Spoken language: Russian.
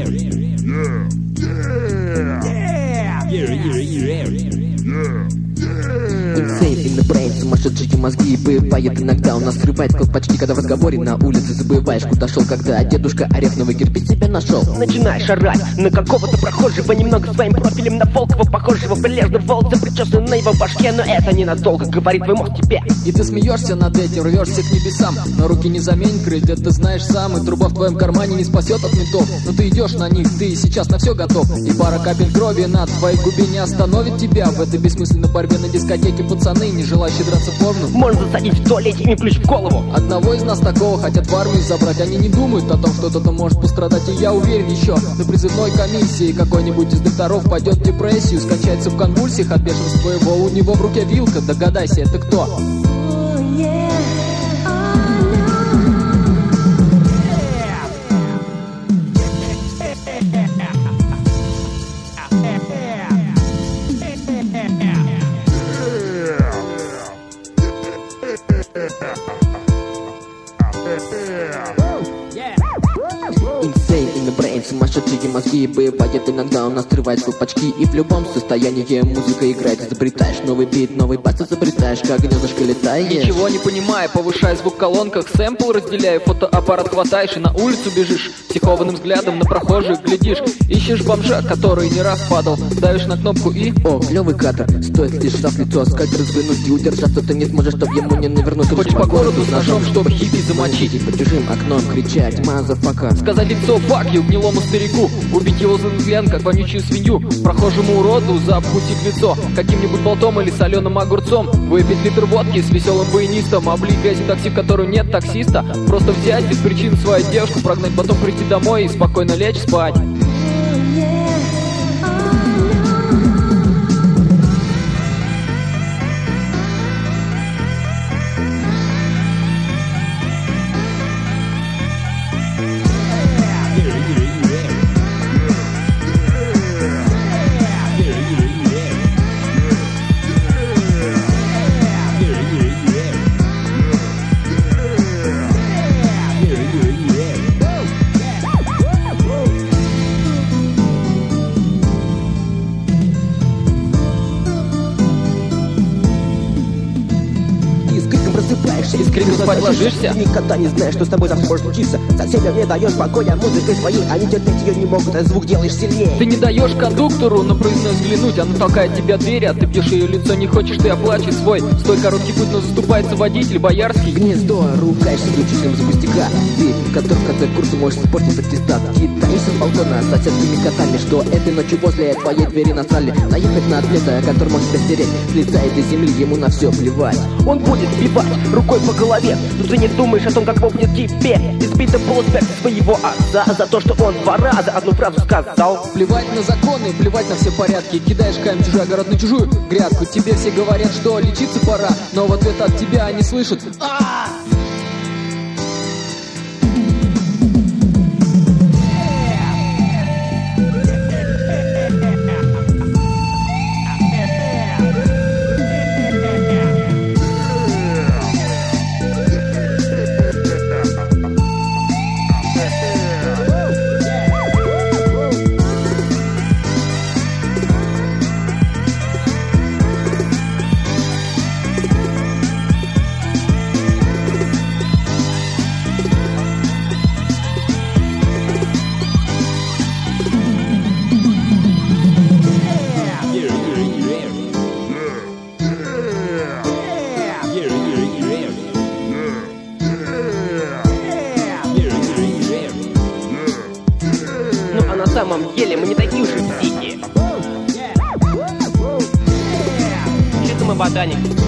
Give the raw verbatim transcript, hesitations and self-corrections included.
Insane in the brain, сумасшедшие мозги. Бывает иногда у нас срывает колпачки, когда в разговоре на улице забываешь, куда шел, когда дедушка орехновый кирпич тебя нашел. Начинаешь орать на какого-то прохожего, немного своим профилем на Волкова похожего. Прилежный волк причесан на его башке, но это ненадолго, говорит твой мозг тебе. И ты смеешься над этим, рвешься к небесам, но руки не заменит крылья, ты знаешь сам. И труба в твоем кармане не спасет от ментов, но ты идешь на них, ты сейчас на все готов. И пара капель крови на твоей губе не остановит тебя в этой бессмысленной борьбе на дискотеке. Пацаны, не желающие драться порно, можно засадить в туалете им ключ в голову. Одного из нас такого хотят в армию забрать. Они не думают о том, что кто-то может пострадать. И я уверен еще на призывной комиссии какой-нибудь из докторов пойдет в депрессию, скончается в конвульсиях от бешенства его. У него в руке вилка, догадайся, это кто? Insane in the brain, сумасшедшие мозги. Бывает иногда у нас срывает колпачки, и в любом состоянии музыка играет. Изобретаешь новый бит, новый бас изобретаешь, как гнездышко летаешь. Ничего не понимая, повышай звук в колонках, сэмпл разделяя, фотоаппарат хватаешь и на улицу бежишь. Психованным взглядом на прохожих глядишь, ищешь бомжа, который не раз падал, давишь на кнопку и... О, клевый кадр, стоит лишь раз лицо скальпер взглянуть, и удержаться ты не сможешь, чтоб ему не навернуться. Хочешь по городу с ножом, чтобы хиппи замочить, по чужим окном кричать мазафака, сказать лицо fuck you гнилому старику, убить его за взгляд, как вонючую свинью, прохожему уроду запустить лицо каким-нибудь болтом или соленым огурцом, выпить литр водки с веселым баянистом, облить грязью такси, в котором нет таксиста, просто взять без причин свою девушку, прогнать, потом прийти домой и спокойно лечь спать. просыпаешься, и с криком спать ложишься. Ты никогда не знаешь, что с тобой завтра может случиться. Соседям не даешь покоя музыкой своей, они терпеть ее не могут, а звук делаешь сильнее. Ты не даешь кондуктору на проездной взглянуть, она толкает тебя дверь, а ты бьешь ее лицо, не хочешь ты оплачивать свой стой короткий путь, но заступается водитель боярский. Гнездо, ругаешься с учителем за пустяка, ты, который в конце курса можешь испортить аттестат. Кидаешься с балкона с соседскими котами, что этой ночью возле твоей двери насрали. Наехать на атлета, который может тебя стереть с лица этой земли, ему на все плевать. Он будет бивать рукой по голове, но ты не думаешь о том, как вопнет тебе избитый полуспект своего отца за то, что он два раза одну фразу сказал. Плевать на законы, плевать на все порядки. Кидаешь камень чужой огород на чужую грядку. Тебе все говорят, что лечиться пора, но в ответ от тебя они слышат: а На самом деле мы не такие уж и психи. Чисто мы ботаник.